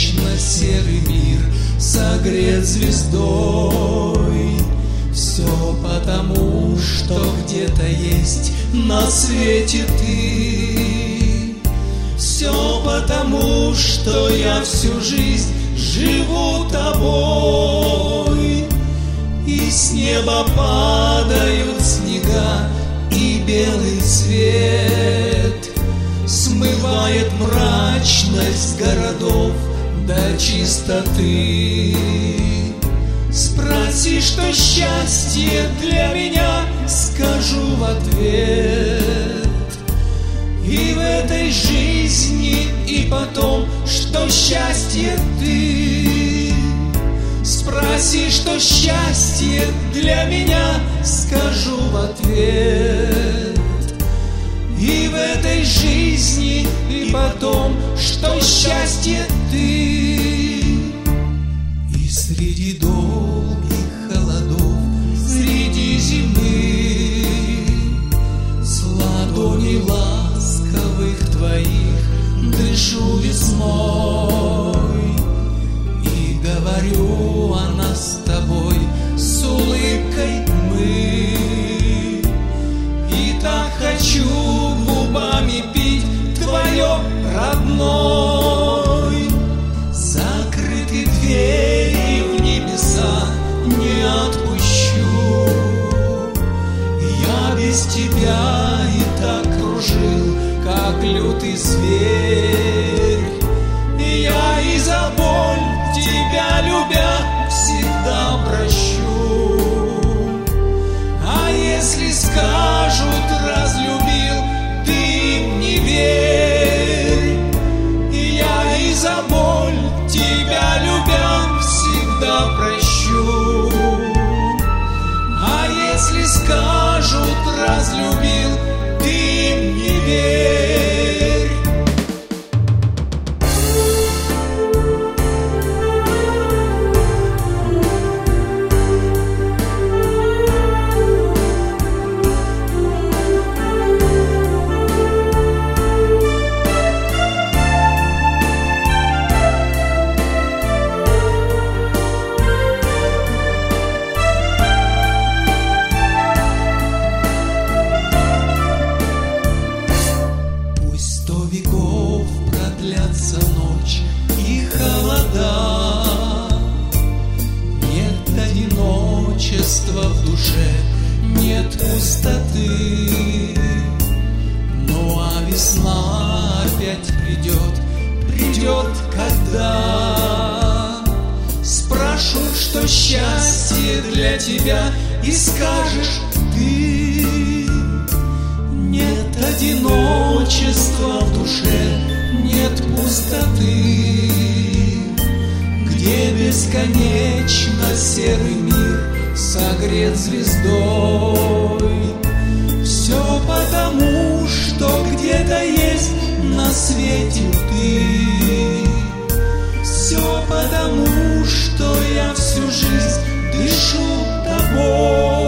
бесконечно серый мир согрет звездой. Все потому, что где-то есть на свете ты. Все потому, что я всю жизнь живу тобой. И с неба падают снега, и белый цвет смывает мрачность городов до чистоты. Спроси, что счастье для меня, скажу в ответ. И в этой жизни, и потом, что счастье ты. Спроси, что счастье для меня, скажу в ответ. И в этой жизни, и потом, что счастье ты. И среди долгих холодов, среди зимы, с ладоней ласковых твоих дышу весной. И говорю о нас с тобой с улыбкой мы. И так хочу губами пить твое родной. Закрыты двери в небеса не отпущу. Я без тебя и так кружил, как лютый зверь. Я и за боль тебя любя всегда прощу. А если скажут разлюбил, ты им не верь. Я и за боль тебя любя всегда прощу. А если скажут разлюбил, ты им не верь. Веков продлятся ночь и холода. Нет одиночества в душе, нет пустоты. Ну а весна опять придет когда. Спрошу, что счастье для тебя, и скажешь ты. Нет одиночества в душе, нет пустоты. Где бесконечно серый мир согрет звездой. Все потому, что где-то есть на свете ты. Все потому, что я всю жизнь дышу тобой.